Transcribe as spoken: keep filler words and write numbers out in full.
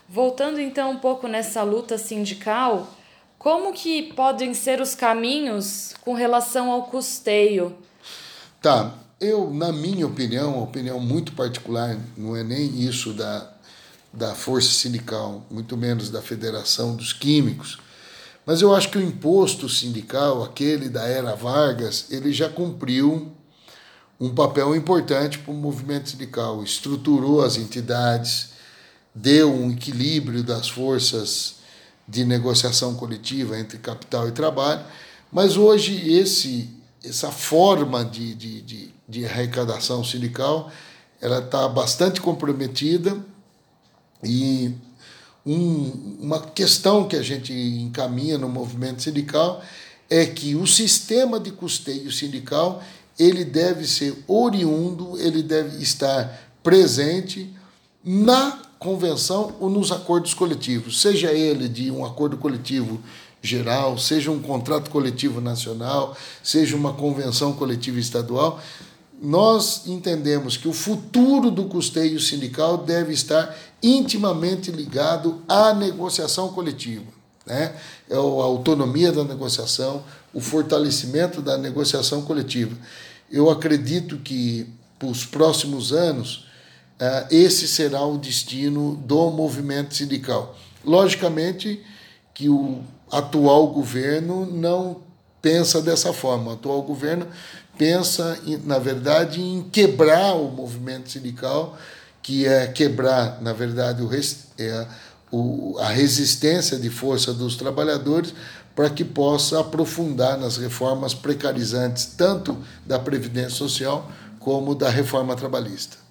Voltando então um pouco nessa luta sindical, como que podem ser os caminhos com relação ao custeio? Tá, eu, na minha opinião, uma opinião muito particular, não é nem isso da, da força sindical, muito menos da Federação dos Químicos, mas eu acho que o imposto sindical, aquele da era Vargas, ele já cumpriu um papel importante para o movimento sindical, estruturou as entidades, deu um equilíbrio das forças de negociação coletiva entre capital e trabalho, mas hoje esse, essa forma de, de, de, de arrecadação sindical ela está bastante comprometida e um, uma questão que a gente encaminha no movimento sindical é que o sistema de custeio sindical ele deve ser oriundo, ele deve estar presente na convenção ou nos acordos coletivos, seja ele de um acordo coletivo geral, seja um contrato coletivo nacional, seja uma convenção coletiva estadual. Nós entendemos que o futuro do custeio sindical deve estar intimamente ligado à negociação coletiva, né? É a autonomia da negociação, o fortalecimento da negociação coletiva. Eu acredito que, para os próximos anos, esse será o destino do movimento sindical. Logicamente que o atual governo não pensa dessa forma. O atual governo pensa, na verdade, em quebrar o movimento sindical, que é quebrar, na verdade, o, é, o, a resistência de força dos trabalhadores para que possa aprofundar nas reformas precarizantes, tanto da Previdência Social como da reforma trabalhista.